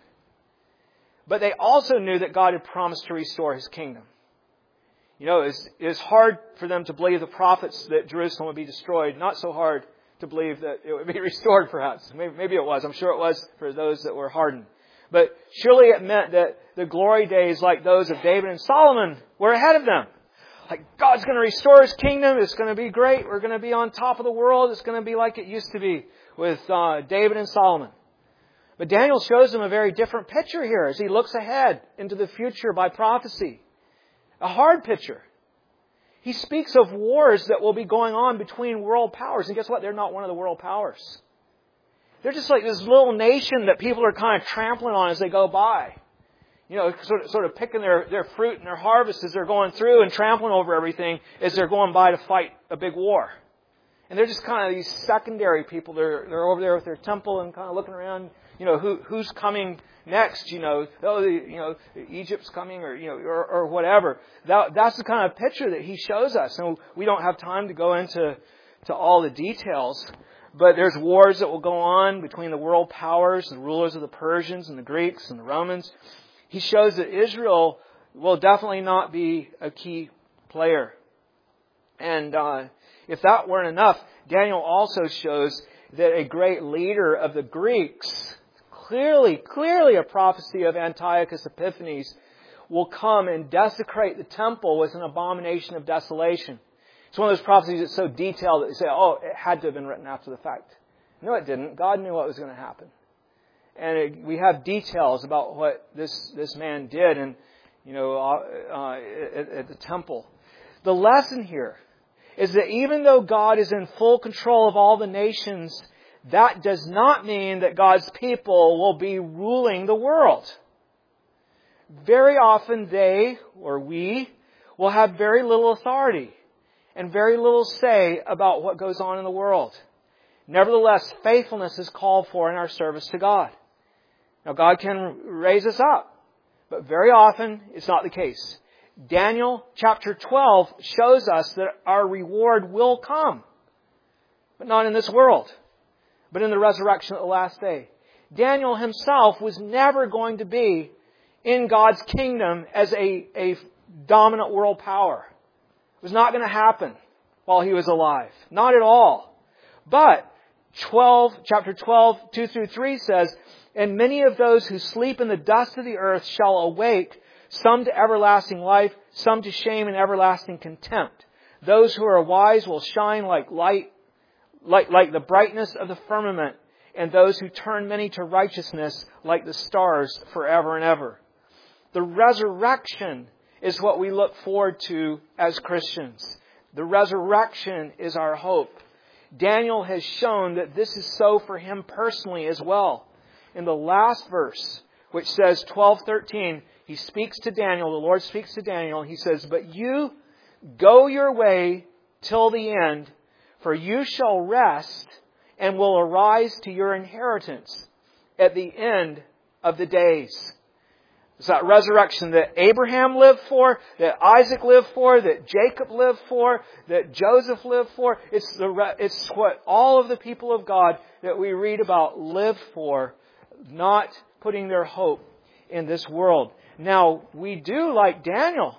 But they also knew that God had promised to restore His kingdom. You know, it's, it's hard for them to believe the prophets that Jerusalem would be destroyed. Not so hard to believe that it would be restored, perhaps. Maybe, maybe it was. I'm sure it was for those that were hardened. But surely it meant that the glory days like those of David and Solomon were ahead of them. Like, God's going to restore His kingdom. It's going to be great. We're going to be on top of the world. It's going to be like it used to be with uh, David and Solomon. But Daniel shows them a very different picture here as he looks ahead into the future by prophecy. A hard picture. He speaks of wars that will be going on between world powers. And guess what? They're not one of the world powers. They're just like this little nation that people are kind of trampling on as they go by. You know, sort of, sort of picking their, their fruit and their harvest as they're going through and trampling over everything as they're going by to fight a big war. And they're just kind of these secondary people. They're, they're over there with their temple and kind of looking around. You know, who, who's coming next? You know, oh, the, you know, Egypt's coming, or you know, or, or whatever. That, that's the kind of picture that he shows us. And we don't have time to go into to all the details. But there's wars that will go on between the world powers, the rulers of the Persians and the Greeks and the Romans. He shows that Israel will definitely not be a key player. And uh, if that weren't enough, Daniel also shows that a great leader of the Greeks, clearly, clearly a prophecy of Antiochus Epiphanes, will come and desecrate the temple with an abomination of desolation. It's one of those prophecies that's so detailed that they say, oh, it had to have been written after the fact. No, it didn't. God knew what was going to happen. And it, we have details about what this, this man did and, you know, uh, uh, at, at the temple. The lesson here is that even though God is in full control of all the nations, that does not mean that God's people will be ruling the world. Very often they, or we, will have very little authority and very little say about what goes on in the world. Nevertheless, faithfulness is called for in our service to God. Now, God can raise us up, but very often it's not the case. Daniel chapter twelve shows us that our reward will come, but not in this world, but in the resurrection at the last day. Daniel himself was never going to be in God's kingdom as a, a dominant world power. It was not going to happen while he was alive. Not at all. But twelve, chapter twelve, two through three says, and many of those who sleep in the dust of the earth shall awake, some to everlasting life, some to shame and everlasting contempt. Those who are wise will shine like light, like, like the brightness of the firmament, and those who turn many to righteousness like the stars forever and ever. The resurrection is what we look forward to as Christians. The resurrection is our hope. Daniel has shown that this is so for him personally as well. In the last verse, which says twelve thirteen, he speaks to Daniel, the Lord speaks to Daniel, and he says, but you go your way till the end, for you shall rest and will arise to your inheritance at the end of the days. It's that resurrection that Abraham lived for, that Isaac lived for, that Jacob lived for, that Joseph lived for. It's the it's what all of the people of God that we read about live for, not putting their hope in this world. Now, we do, like Daniel,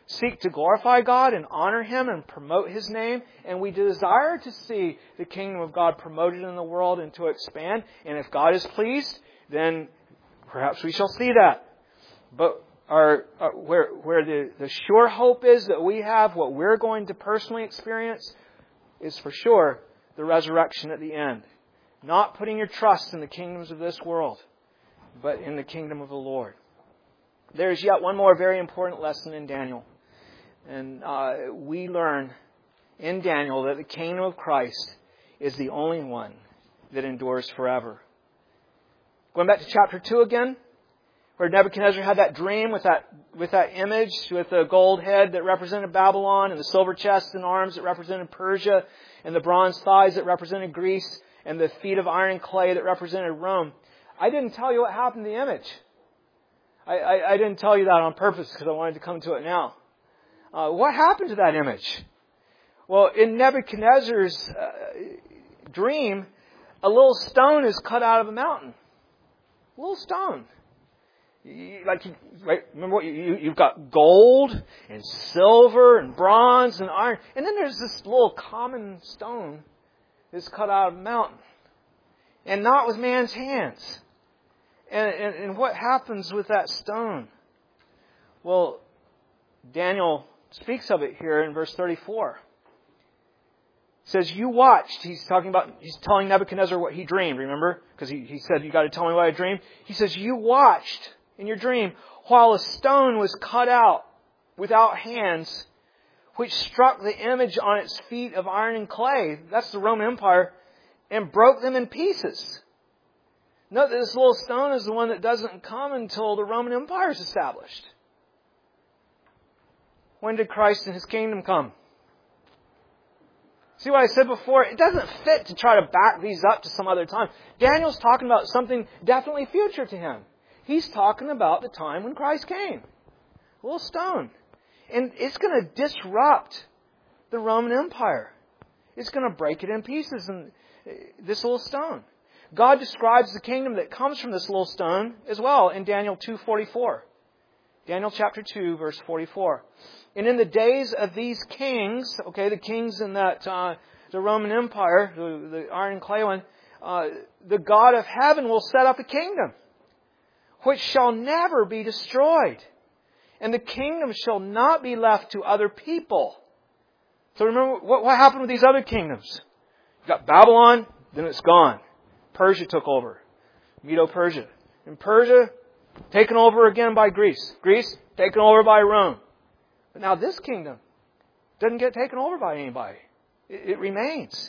seek to glorify God and honor Him and promote His name, and we desire to see the kingdom of God promoted in the world and to expand. And if God is pleased, then perhaps we shall see that. But our, our where where the, the sure hope is that we have, what we're going to personally experience, is for sure the resurrection at the end. Not putting your trust in the kingdoms of this world, but in the kingdom of the Lord. There is yet one more very important lesson in Daniel. And uh, we learn in Daniel that the kingdom of Christ is the only one that endures forever. Going back to chapter two again, where Nebuchadnezzar had that dream with that with that image, with the gold head that represented Babylon, and the silver chest and arms that represented Persia, and the bronze thighs that represented Greece, and the feet of iron and clay that represented Rome. I didn't tell you what happened to the image. I, I, I didn't tell you that on purpose because I wanted to come to it now. Uh, what happened to that image? Well, in Nebuchadnezzar's uh, dream, a little stone is cut out of a mountain. A little stone. You, like, right? Remember what you, you, you've got gold and silver and bronze and iron, and then there's this little common stone that's cut out of a mountain, and not with man's hands. And, and, and what happens with that stone? Well, Daniel speaks of it here in verse thirty-four. It says, you watched. He's talking about, he's telling Nebuchadnezzar what he dreamed, remember? Because he, he said, you got to tell me what I dreamed. He says, you watched in your dream while a stone was cut out without hands, which struck the image on its feet of iron and clay. That's the Roman Empire. And broke them in pieces. Note that this little stone is the one that doesn't come until the Roman Empire is established. When did Christ and His kingdom come? See what I said before? It doesn't fit to try to back these up to some other time. Daniel's talking about something definitely future to him. He's talking about the time when Christ came. A little stone. And it's going to disrupt the Roman Empire. It's going to break it in pieces, and this little stone. God describes the kingdom that comes from this little stone as well in Daniel two forty-four. Daniel chapter two, verse forty-four. And in the days of these kings, okay, the kings in that uh, the Roman Empire, the, the iron and clay one, uh, the God of heaven will set up a kingdom which shall never be destroyed, and the kingdom shall not be left to other people. So remember what, what happened with these other kingdoms? You got Babylon, then it's gone. Persia took over. Medo-Persia. And Persia taken over again by Greece. Greece taken over by Rome. But now this kingdom doesn't get taken over by anybody. It, it remains.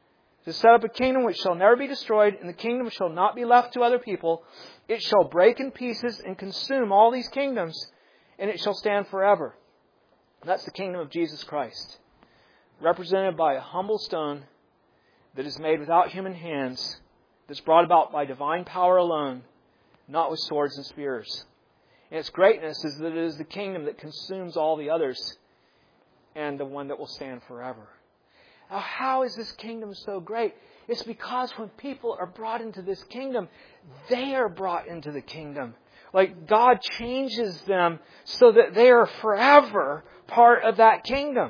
To set up a kingdom which shall never be destroyed, and the kingdom shall not be left to other people. It shall break in pieces and consume all these kingdoms, and it shall stand forever. That's the kingdom of Jesus Christ, represented by a humble stone that is made without human hands, that's brought about by divine power alone, not with swords and spears. And its greatness is that it is the kingdom that consumes all the others, and the one that will stand forever. Now, how is this kingdom so great? It's because when people are brought into this kingdom, they are brought into the kingdom. Like God changes them so that they are forever part of that kingdom.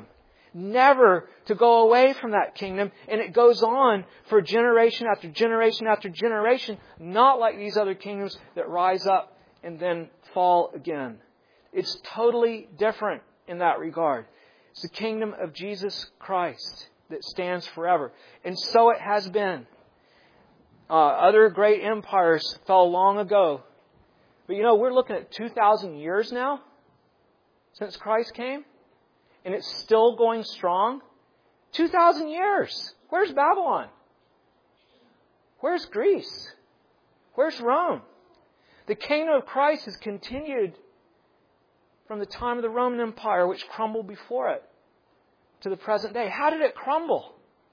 Never to go away from that kingdom. And it goes on for generation after generation after generation. Not like these other kingdoms that rise up and then fall again. It's totally different in that regard. It's the kingdom of Jesus Christ that stands forever. And so it has been. Uh, other great empires fell long ago. But you know, we're looking at two thousand years now since Christ came. And it's still going strong. two thousand years. Where's Babylon? Where's Greece? Where's Rome? The kingdom of Christ has continued from the time of the Roman Empire, which crumbled before it, to the present day. How did it crumble?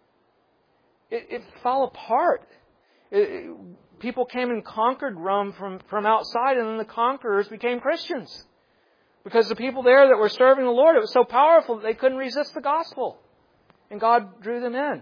It, it fell apart. It, it, people came and conquered Rome from, from outside, and then the conquerors became Christians. Because the people there that were serving the Lord, it was so powerful that they couldn't resist the gospel. And God drew them in.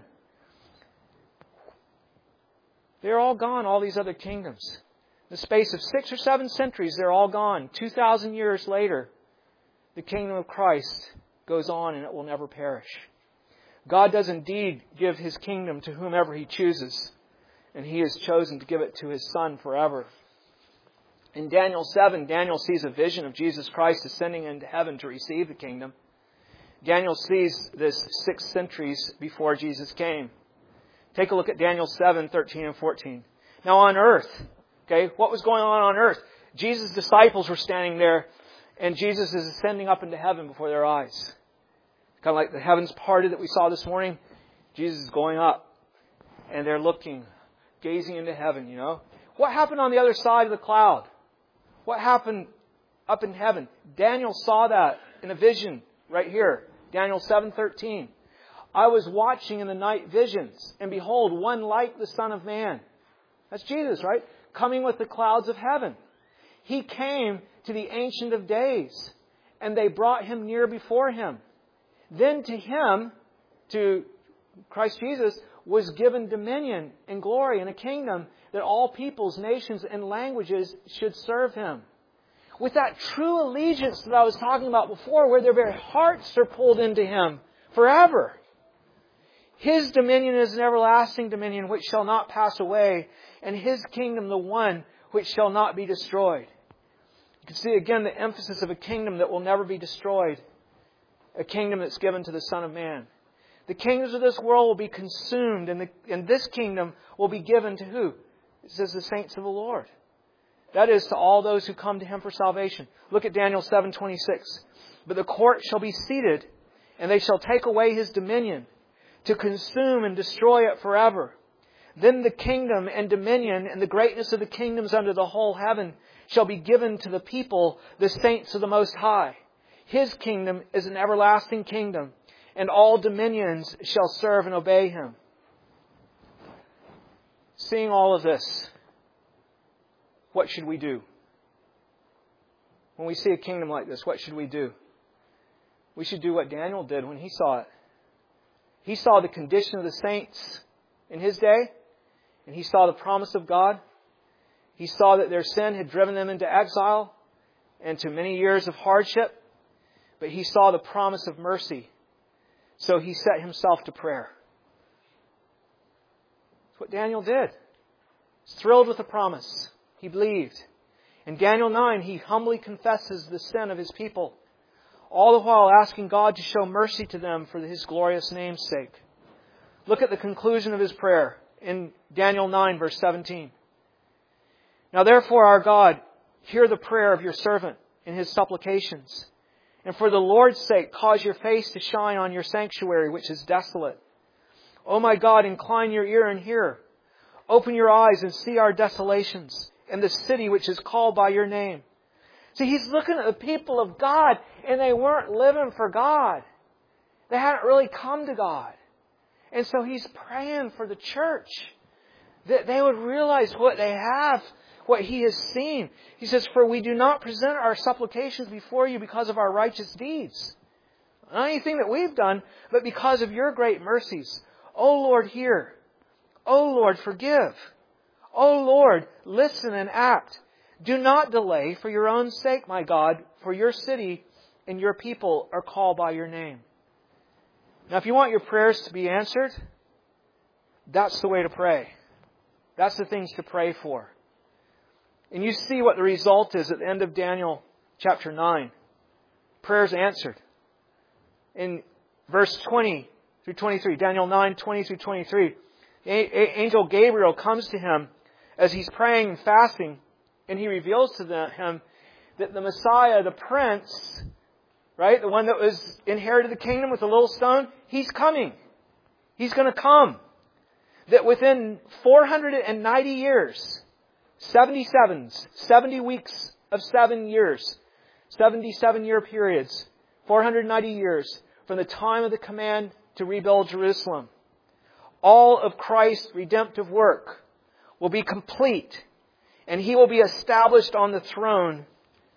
They're all gone, all these other kingdoms. In the space of six or seven centuries, they're all gone. two thousand years later, the kingdom of Christ goes on and it will never perish. God does indeed give His kingdom to whomever He chooses, and He has chosen to give it to His Son forever. In Daniel seven, Daniel sees a vision of Jesus Christ ascending into heaven to receive the kingdom. Daniel sees this six centuries before Jesus came. Take a look at Daniel seven, thirteen and fourteen. Now on earth, okay, what was going on on earth? Jesus' disciples were standing there, and Jesus is ascending up into heaven before their eyes. Kind of like the heavens parted that we saw this morning. Jesus is going up, and they're looking, gazing into heaven, you know. What happened on the other side of the cloud? What happened up in heaven? Daniel saw that in a vision right here. Daniel seven thirteen. I was watching in the night visions, and behold, one like the Son of Man. That's Jesus, right? Coming with the clouds of heaven. He came to the Ancient of Days, and they brought Him near before Him. Then to Him, to Christ Jesus, was given dominion and glory and a kingdom that all peoples, nations, and languages should serve Him. With that true allegiance that I was talking about before, where their very hearts are pulled into Him forever. His dominion is an everlasting dominion which shall not pass away, and His kingdom the one which shall not be destroyed. You can see again the emphasis of a kingdom that will never be destroyed. A kingdom that's given to the Son of Man. The kingdoms of this world will be consumed, and, the, and this kingdom will be given to who? It says the saints of the Lord. That is, to all those who come to Him for salvation. Look at Daniel seven twenty-six. But the court shall be seated, and they shall take away His dominion, to consume and destroy it forever. Then the kingdom and dominion and the greatness of the kingdoms under the whole heaven shall be given to the people, the saints of the Most High. His kingdom is an everlasting kingdom, and all dominions shall serve and obey Him. Seeing all of this, what should we do? When we see a kingdom like this, what should we do? We should do what Daniel did when he saw it. He saw the condition of the saints in his day, and he saw the promise of God. He saw that their sin had driven them into exile and to many years of hardship, but he saw the promise of mercy. So he set himself to prayer. That's what Daniel did. He's thrilled with the promise. He believed. In Daniel nine, he humbly confesses the sin of his people, all the while asking God to show mercy to them for His glorious name's sake. Look at the conclusion of his prayer in Daniel nine, verse seventeen. Now therefore, our God, hear the prayer of your servant in his supplications. And for the Lord's sake, cause your face to shine on your sanctuary, which is desolate. O my God, incline your ear and hear. Open your eyes and see our desolations, and the city which is called by your name. See, he's looking at the people of God, and they weren't living for God. They hadn't really come to God. And so he's praying for the church, that they would realize what they have, what He has seen. He says, for we do not present our supplications before you because of our righteous deeds. Not anything that we've done, but because of your great mercies. O Lord, hear. O Lord, forgive. O Lord, listen and act. Do not delay for your own sake, my God, for your city and your people are called by your name. Now, if you want your prayers to be answered, that's the way to pray. That's the things to pray for. And you see what the result is at the end of Daniel chapter nine. Prayers answered. In verse twenty through twenty-three, Daniel nine, twenty through twenty-three, Angel Gabriel comes to him as he's praying and fasting, and he reveals to him that the Messiah, the Prince, right, the one that was inherited the kingdom with the little stone, he's coming. He's going to come. That within four hundred ninety years, seventy-sevens, seventy weeks of seven years, seventy-seven year periods, four hundred ninety years from the time of the command to rebuild Jerusalem, all of Christ's redemptive work will be complete, and He will be established on the throne,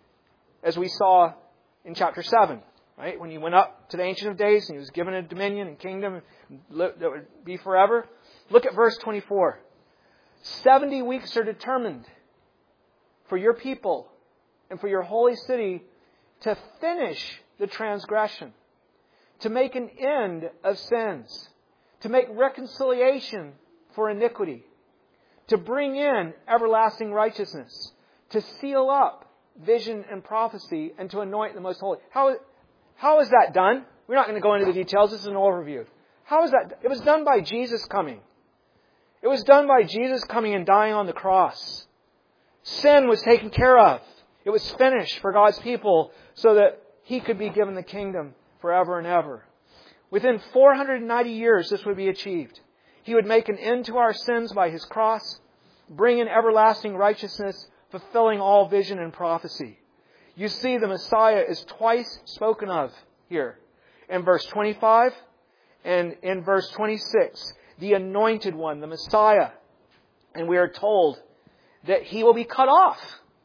as we saw in chapter seven, right? When He went up to the Ancient of Days and He was given a dominion and kingdom that would be forever. Look at verse twenty-four. Seventy weeks are determined for your people and for your holy city to finish the transgression, to make an end of sins, to make reconciliation for iniquity, to bring in everlasting righteousness, to seal up vision and prophecy, and to anoint the most holy. How, how is that done? We're not going to go into the details. This is an overview. How is that? It was done by Jesus coming. It was done by Jesus coming and dying on the cross. Sin was taken care of. It was finished for God's people so that He could be given the kingdom forever and ever. Within four hundred ninety years, this would be achieved. He would make an end to our sins by His cross, bring in everlasting righteousness, fulfilling all vision and prophecy. You see, the Messiah is twice spoken of here. In verse twenty-five and in verse twenty-six, the Anointed One, the Messiah. And we are told that He will be cut off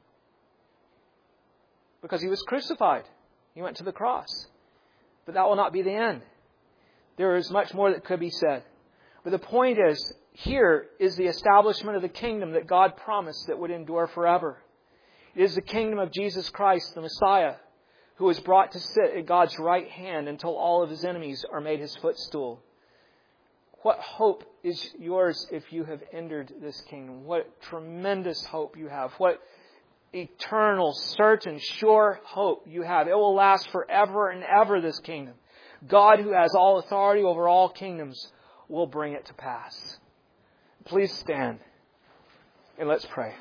because He was crucified. He went to the cross. But that will not be the end. There is much more that could be said. But the point is, here is the establishment of the kingdom that God promised that would endure forever. It is the kingdom of Jesus Christ, the Messiah, who is brought to sit at God's right hand until all of His enemies are made His footstool. What hope is yours if you have entered this kingdom? What tremendous hope you have. What eternal, certain, sure hope you have. It will last forever and ever, this kingdom. God, who has all authority over all kingdoms, will bring it to pass. Please stand and let's pray.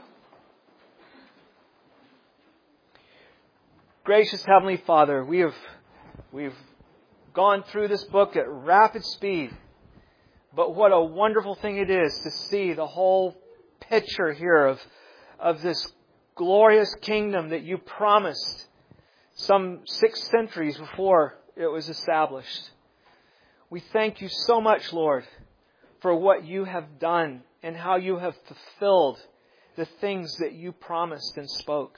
Gracious Heavenly Father, we have we've gone through this book at rapid speed. But what a wonderful thing it is to see the whole picture here of, of this glorious kingdom that You promised some six centuries before it was established. We thank You so much, Lord, for what You have done and how You have fulfilled the things that You promised and spoke.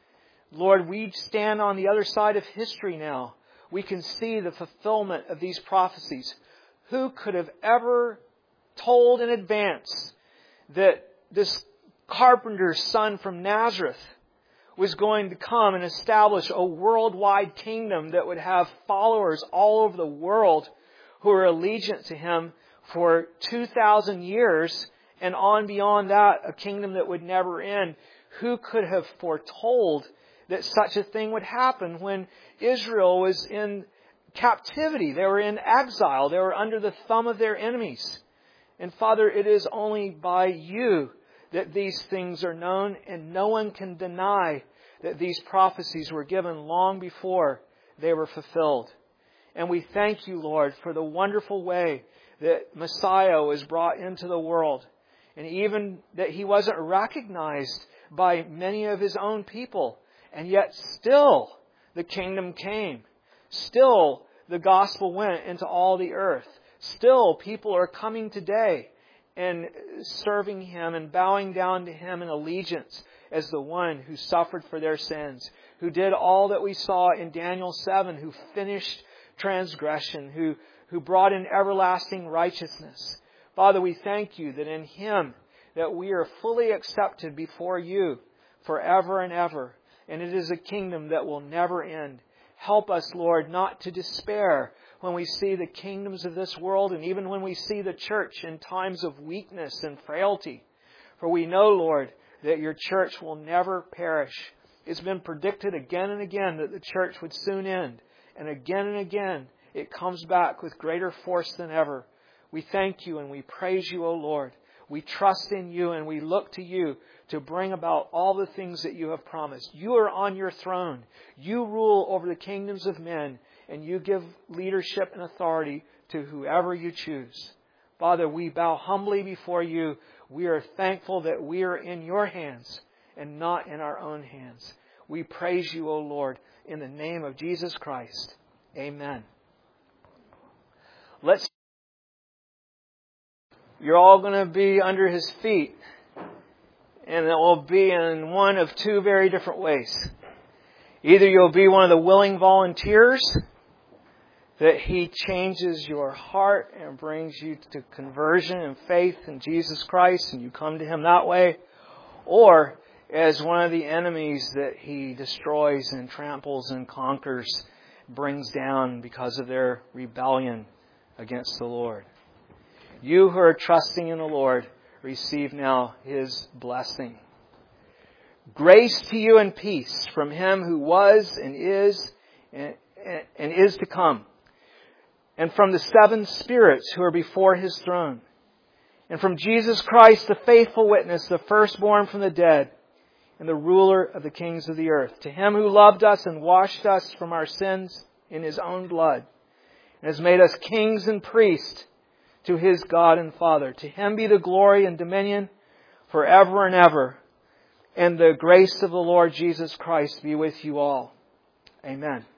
Lord, we stand on the other side of history now. We can see the fulfillment of these prophecies. Who could have ever told in advance that this carpenter's son from Nazareth was going to come and establish a worldwide kingdom that would have followers all over the world who are allegiant to Him for two thousand years, and on beyond that, a kingdom that would never end? Who could have foretold that such a thing would happen when Israel was in captivity? They were in exile. They were under the thumb of their enemies. And Father, it is only by You that these things are known, and no one can deny that these prophecies were given long before they were fulfilled. And we thank You, Lord, for the wonderful way that Messiah was brought into the world, and even that He wasn't recognized by many of His own people, and yet still the kingdom came. Still the gospel went into all the earth. Still people are coming today and serving Him and bowing down to Him in allegiance as the one who suffered for their sins, who did all that we saw in Daniel seven, who finished transgression, who, who brought in everlasting righteousness. Father, we thank You that in Him that we are fully accepted before You forever and ever. And it is a kingdom that will never end. Help us, Lord, not to despair when we see the kingdoms of this world, and even when we see the church in times of weakness and frailty. For we know, Lord, that Your church will never perish. It's been predicted again and again that the church would soon end. And again and again, it comes back with greater force than ever. We thank You and we praise You, O Lord. We trust in You and we look to You to bring about all the things that You have promised. You are on Your throne. You rule over the kingdoms of men, and You give leadership and authority to whoever You choose. Father, we bow humbly before You. We are thankful that we are in Your hands and not in our own hands. We praise You, O Lord, in the name of Jesus Christ. Amen. Let's You're all going to be under His feet. And it will be in one of two very different ways. Either you'll be one of the willing volunteers, that He changes your heart and brings you to conversion and faith in Jesus Christ, and you come to Him that way. Or as one of the enemies that He destroys and tramples and conquers, brings down because of their rebellion against the Lord. You who are trusting in the Lord, receive now His blessing. Grace to you and peace from Him who was and is and, and is to come, and from the seven spirits who are before His throne, and from Jesus Christ, the faithful witness, the firstborn from the dead, and the ruler of the kings of the earth. To Him who loved us and washed us from our sins in His own blood, and has made us kings and priests to His God and Father. To Him be the glory and dominion forever and ever. And the grace of the Lord Jesus Christ be with you all. Amen.